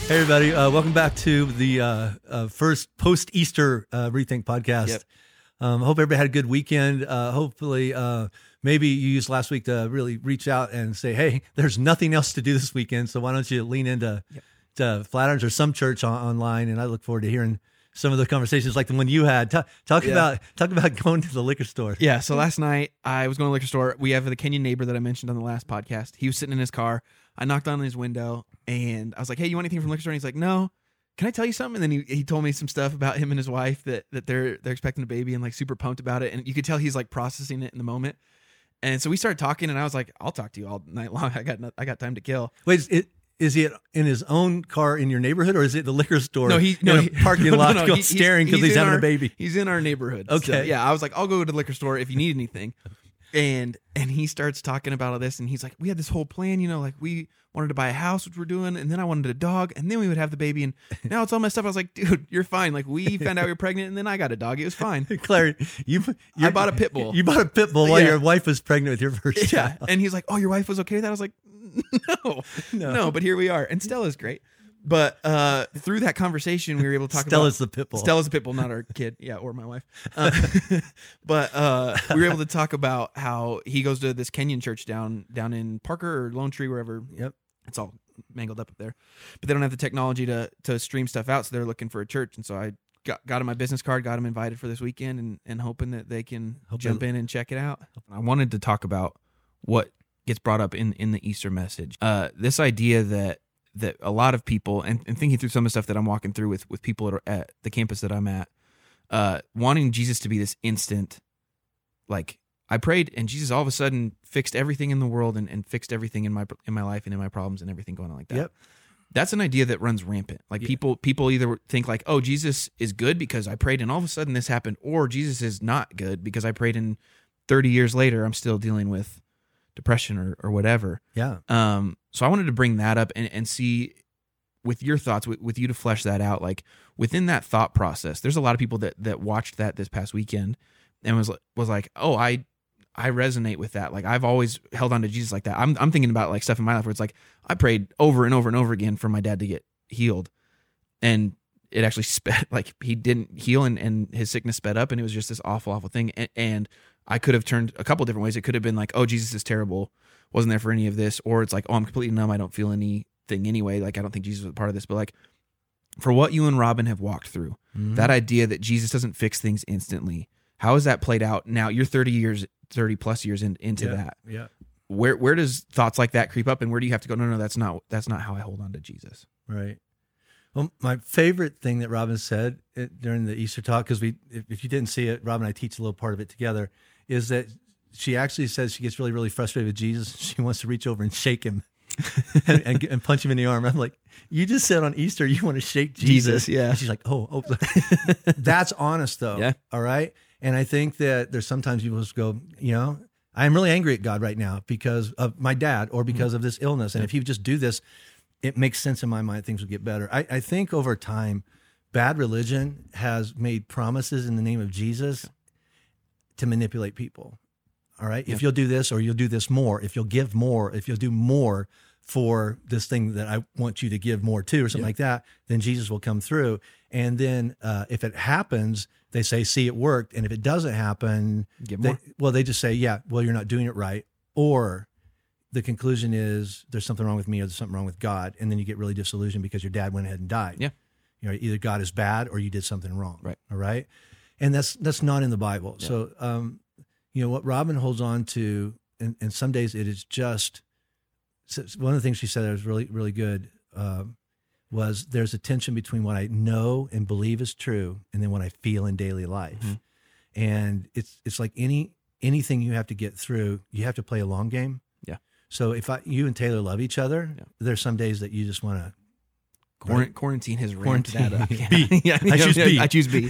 Hey, everybody. Welcome back to the first post-Easter Rethink podcast. Yep. Hope everybody had a good weekend. Hopefully, maybe you used last week to really reach out and say, hey, there's nothing else to do this weekend, so why don't you lean into to Flatirons or some church online, and I look forward to hearing some of the conversations like the one you had. Talk about going to the liquor store. Yeah, so last night I was going to the liquor store. We have the Kenyan neighbor that I mentioned on the last podcast. He was sitting in his car. I knocked on his window, and I was like, hey, you want anything from the liquor store? And he's like, no. Can I tell you something? And then he told me some stuff about him and his wife that they're expecting a baby and like super pumped about it. And you could tell he's like processing it in the moment. And so we started talking, and I was like, I'll talk to you all night long. I got time to kill. Wait, is he in his own car in your neighborhood, or is it the liquor store? No, in a parking lot staring because he's having a baby. He's in our neighborhood. Okay. So, yeah, I was like, I'll go to the liquor store if you need anything. And he starts talking about all this, and he's like, we had this whole plan, like we wanted to buy a house, which we're doing, and then I wanted a dog, and then we would have the baby, and now it's all messed up. I was like, dude, you're fine. Like, we found out we were pregnant, and then I got a dog. It was fine. Claire, I bought a pit bull. You bought a pit bull while your wife was pregnant with your first child. And he's like, oh, your wife was okay with that? I was like, no, but here we are. And Stella's great. But through that conversation, we were able to talk Stella's the pit bull. Stella's the pit bull, not our kid. Yeah, or my wife. But we were able to talk about how he goes to this Kenyan church down in Parker or Lone Tree, wherever. Yep. It's all mangled up there. But they don't have the technology to stream stuff out, so they're looking for a church. And so I got him my business card, got him invited for this weekend, and hoping that they can jump in and check it out. I wanted to talk about what gets brought up in the Easter message. This idea that a lot of people, and thinking through some of the stuff that I'm walking through with people at the campus that I'm at, wanting Jesus to be this instant, like, I prayed and Jesus all of a sudden fixed everything in the world and fixed everything in my life and in my problems and everything going on like that. Yep. That's an idea that runs rampant. Like people either think like, oh, Jesus is good because I prayed and all of a sudden this happened, or Jesus is not good because I prayed and 30 years later I'm still dealing with depression or whatever. Yeah. So I wanted to bring that up and see with your thoughts, with you to flesh that out. Like within that thought process, there's a lot of people that watched that this past weekend and was like, oh, I resonate with that. Like I've always held on to Jesus like that. I'm thinking about like stuff in my life where it's like I prayed over and over and over again for my dad to get healed, and it actually sped, like he didn't heal and his sickness sped up, and it was just this awful thing. And I could have turned a couple different ways. It could have been like, oh, Jesus is terrible, wasn't there for any of this, or it's like, oh, I'm completely numb, I don't feel anything anyway. Like I don't think Jesus was a part of this. But like for what you and Robin have walked through, that idea that Jesus doesn't fix things instantly, how has that played out? Now you're 30 plus years into that. Yeah. Where does thoughts like that creep up, and where do you have to go? No, that's not how I hold on to Jesus. Right. Well, my favorite thing that Robin said during the Easter talk, because if you didn't see it, Robin and I teach a little part of it together, is that she actually says she gets really, really frustrated with Jesus. She wants to reach over and shake him and punch him in the arm. I'm like, you just said on Easter you want to shake Jesus. Yeah. And she's like, oh. That's honest though. Yeah. All right. And I think that there's sometimes people just go, I'm really angry at God right now because of my dad or because of this illness. And if he would just do this, it makes sense in my mind, things would get better. I think over time, bad religion has made promises in the name of Jesus to manipulate people. All right. If you'll do this, or you'll do this more, if you'll give more, if you'll do more for this thing that I want you to give more to, or something like that, then Jesus will come through. And then if it happens, they say, see, it worked. And if it doesn't happen, they just say, you're not doing it right. Or the conclusion is there's something wrong with me or there's something wrong with God. And then you get really disillusioned because your dad went ahead and died. Yeah. Either God is bad or you did something wrong. Right. All right. And that's not in the Bible. Yeah. So, what Robin holds on to, and some days it is just, one of the things she said that was really, really good, was there's a tension between what I know and believe is true and then what I feel in daily life. Mm-hmm. And it's like anything you have to get through, you have to play a long game. Yeah. So if you and Taylor love each other, there's some days that you just want to quarantine has ramped that up. Yeah. B. Yeah, I choose B.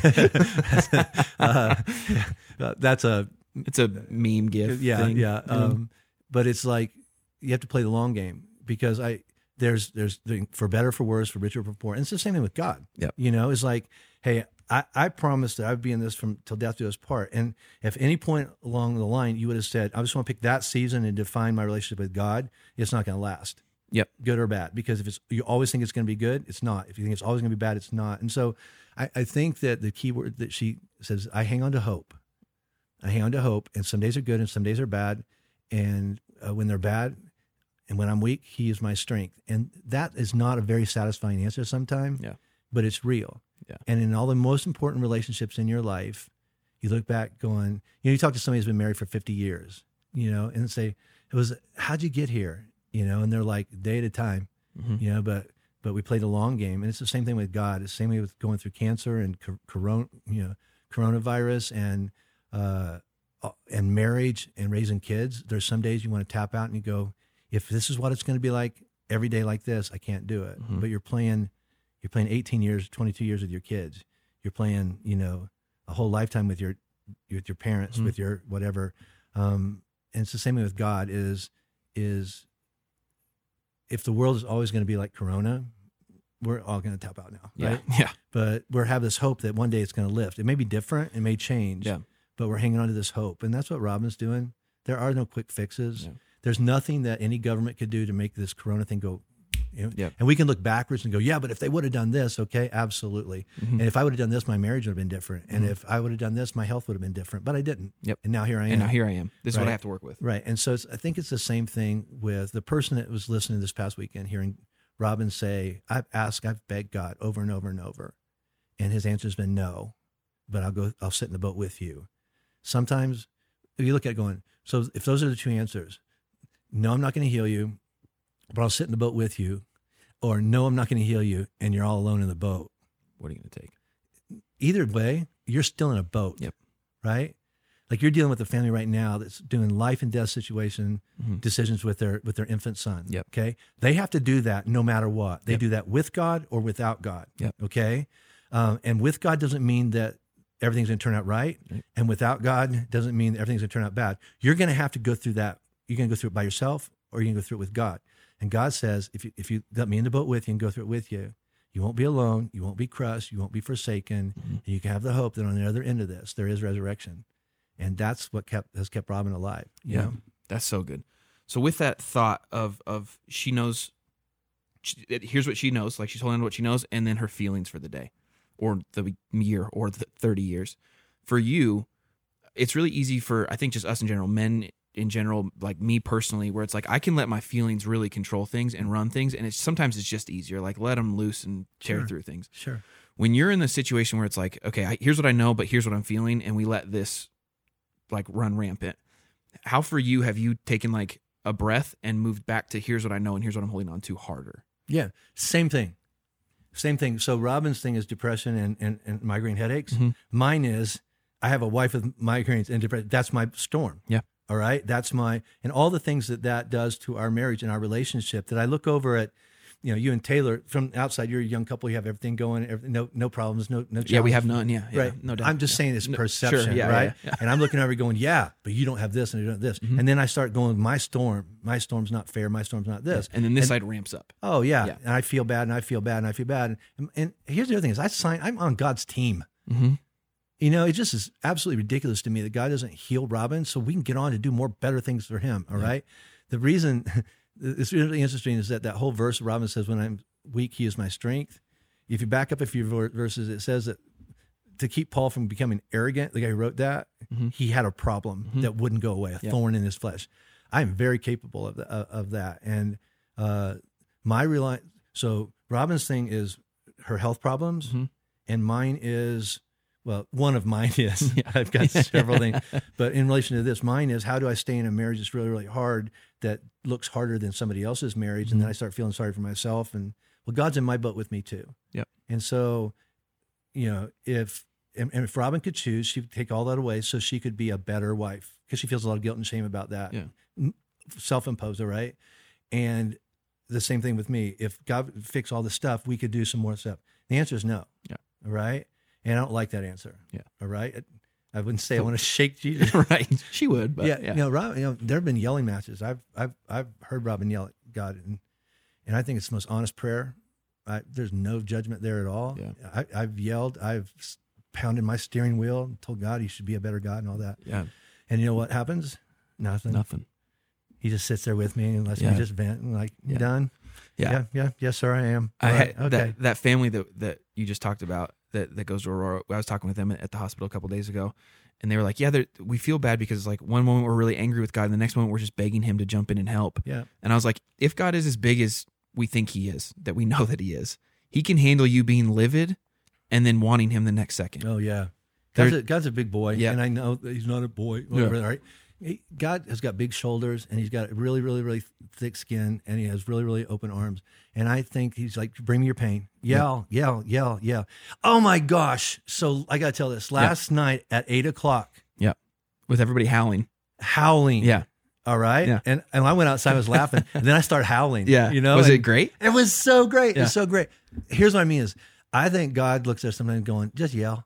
It's a meme gif. Yeah, thing. yeah. But it's like you have to play the long game because there's for better, for worse, for richer, for poor, and it's the same thing with God. Yeah, it's like, hey, I promised that I'd be in this from till death do us part. And if any point along the line you would have said, I just want to pick that season and define my relationship with God, it's not going to last. Yep. good or bad. Because if you always think it's going to be good, it's not. If you think it's always going to be bad, it's not. And so I think that the key word that she says, I hang on to hope. I hang on to hope, and some days are good and some days are bad. And when they're bad and when I'm weak, he is my strength. And that is not a very satisfying answer sometimes, but it's real. Yeah. And in all the most important relationships in your life, you look back going, you talk to somebody who's been married for 50 years, and say, how'd you get here? And they're like, day at a time, but we played a long game. And it's the same thing with God. It's the same way with going through cancer and coronavirus and marriage and raising kids. There's some days you want to tap out and you go, if this is what it's going to be like every day like this, I can't do it. But you're playing 18 years, 22 years with your kids. You're playing, a whole lifetime with your parents, with your whatever. And it's the same way with God is if the world is always going to be like Corona, we're all going to tap out now, right? Yeah. But we have this hope that one day it's going to lift. It may be different. It may change. Yeah. But we're hanging on to this hope. And that's what Robin's doing. There are no quick fixes. Yeah. There's nothing that any government could do to make this Corona thing go. Yeah. And we can look backwards and go, yeah, but if they would have done this, okay, absolutely. And if I would have done this, my marriage would have been different. And if I would have done this, my health would have been different. But I didn't. Yep. And now here I am. This is what I have to work with. Right. And so I think it's the same thing with the person that was listening this past weekend, hearing Robin say, I've begged God over and over and over. And his answer has been no, but I'll sit in the boat with you. Sometimes you look at it going, so if those are the two answers, no, I'm not going to heal you, but I'll sit in the boat with you, or no, I'm not going to heal you, and you're all alone in the boat. What are you going to take? Either way, you're still in a boat. Yep. Right? Like you're dealing with a family right now that's doing life and death situation decisions with their infant son. Yep. Okay. They have to do that no matter what. They do that with God or without God. Yep. Okay. And with God doesn't mean that everything's going to turn out right. And without God doesn't mean that everything's going to turn out bad. You're going to have to go through that. You're going to go through it by yourself, or you're going to go through it with God. And God says, if you let me in the boat with you and go through it with you, you won't be alone. You won't be crushed. You won't be forsaken. And you can have the hope that on the other end of this, there is resurrection. And that's what has kept Robin alive. You know? That's so good. So with that thought of she knows, here's what she knows, like she's holding on to what she knows, and then her feelings for the day or the year or the 30 years. For you, it's really easy for, I think, just us in general, men in general, like me personally, where it's like I can let my feelings really control things and run things, and sometimes it's just easier, like let them loose and tear through things. Sure. When you're in the situation where it's like, okay, here's what I know, but here's what I'm feeling, and we let this like run rampant. How for you have you taken like a breath and moved back to here's what I know and here's what I'm holding on to harder? Yeah, same thing. So Robin's thing is depression and migraine headaches. Mine is I have a wife with migraines and depression. That's my storm. Yeah. All right. And all the things that does to our marriage and our relationship that I look over at, you and Taylor from outside, you're a young couple, you have everything going, no problems, no challenges. Yeah, we have none. Yeah. Right. No doubt. I'm just saying it's perception, sure, right? Yeah. And I'm looking over going, yeah, but you don't have this and you don't have this. And then I start going, my storm's not fair. My storm's not this. And then this side ramps up. Oh yeah. And I feel bad and I feel bad and I feel bad. And here's the other thing is I'm on God's team. It just is absolutely ridiculous to me that God doesn't heal Robin so we can get on to do better things for him. All right. The reason it's really interesting is that whole verse Robin says, when I'm weak, he is my strength. If you back up a few verses, it says that to keep Paul from becoming arrogant, the guy who wrote that, he had a problem that wouldn't go away, a thorn in his flesh. I'm very capable of that. And so Robin's thing is her health problems, and mine is, well, one of mine is, I've got several things, but in relation to this, mine is how do I stay in a marriage that's really, really hard, that looks harder than somebody else's marriage, and then I start feeling sorry for myself, and well, God's in my boat with me too. Yep. And so, if Robin could choose, she would take all that away so she could be a better wife, because she feels a lot of guilt and shame about that. Yeah. Self-imposed, all right? And the same thing with me. If God fixed all this stuff, we could do some more stuff. The answer is no. Yeah. All right? And I don't like that answer. Yeah. All right? I wouldn't say I want to shake Jesus. Right. She would, but Robin, there have been yelling matches. I've heard Robin yell at God, and I think it's the most honest prayer. There's no judgment there at all. Yeah. I've yelled. I've pounded my steering wheel and told God he should be a better God and all that. Yeah. And you know what happens? Nothing. he just sits there with me and lets Yeah. me just vent and like, you done? Yeah. Yes, sir, I am. I All had right, okay. that family that you just talked about that goes to Aurora. I was talking with them at the hospital a couple days ago, and they were like, "Yeah, we feel bad because like one moment we're really angry with God, and the next moment we're just begging Him to jump in and help." Yeah. And I was like, "If God is as big as we think He is, that we know that He is, He can handle you being livid, and then wanting Him the next second." Oh yeah, There- God's a big boy, Yeah. and I know that he's not a boy. Whatever, right? God has got big shoulders, and he's got really, really, really thick skin, and he has really, really open arms. And I think he's like, "Bring me your pain, yell, yell, yell, yell." Oh my gosh! So I got to tell this. Last night at 8:00, Yeah, with everybody howling. howling. Yeah, All right. Yeah. And I went outside, I was laughing, and then I started howling. yeah. You know, was and it great? It was so great. Yeah. It was so great. Here's what I mean is, I think God looks at us sometimes going, just yell.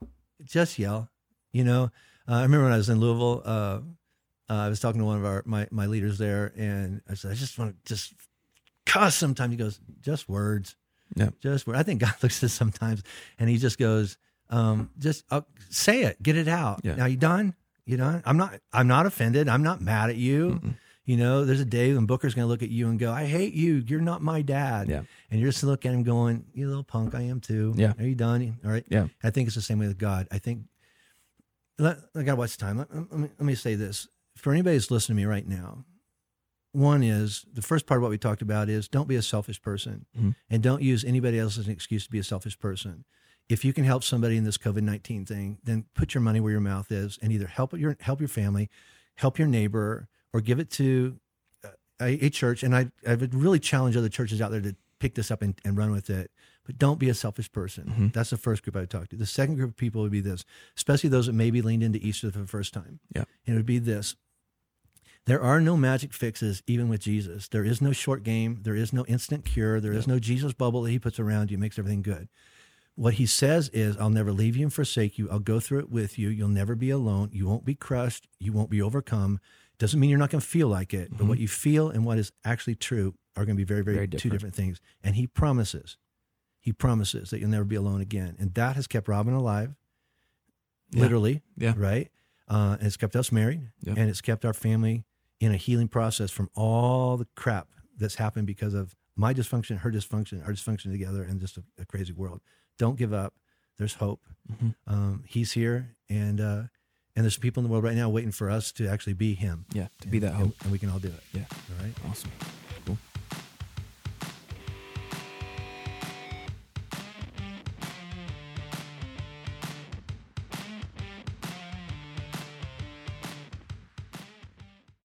You know, I remember when I was in Louisville, I was talking to one of my leaders there, and I said, I just want to just cuss sometimes. He goes, just words. Yeah. Just words. I think God looks at us sometimes, and he just goes, just say it, get it out. Yeah. Now, you done? You done? I'm not offended. I'm not mad at you. Mm-mm. You know, there's a day when Booker's going to look at you and go, I hate you. You're not my dad. Yeah. And you're just looking at him going, you little punk, I am too. Yeah. Are you done? All right. Yeah. I think it's the same way with God. I think, I got to watch the time. Let me say this. For anybody who's listening to me right now, one is, the first part of what we talked about is don't be a selfish person, Mhm. and don't use anybody else as an excuse to be a selfish person. If you can help somebody in this COVID-19 thing, then put your money where your mouth is, and either help your family, help your neighbor, or give it to a church. And I would really challenge other churches out there to pick this up and run with it. But don't be a selfish person. Mm-hmm. That's the first group I would talk to. The second group of people would be this, especially those that maybe leaned into Easter for the first time. Yeah. And it would be this. There are no magic fixes, even with Jesus. There is no short game. There is no instant cure. There is no Jesus bubble that he puts around you, makes everything good. What he says is, I'll never leave you and forsake you. I'll go through it with you. You'll never be alone. You won't be crushed. You won't be overcome. Doesn't mean you're not going to feel like it, but what you feel and what is actually true are going to be very, very, Very two different. different things. And he promises that you'll never be alone again. And that has kept Robin alive, Yeah. literally, Yeah. right? And it's kept us married, Yeah. and it's kept our family in a healing process from all the crap that's happened because of my dysfunction, her dysfunction, our dysfunction together, and just a crazy world. Don't give up. There's hope. Mhm. He's here, and there's people in the world right now waiting for us to actually be him. Yeah, to be that hope. And we can all do it. Yeah. All right. Awesome.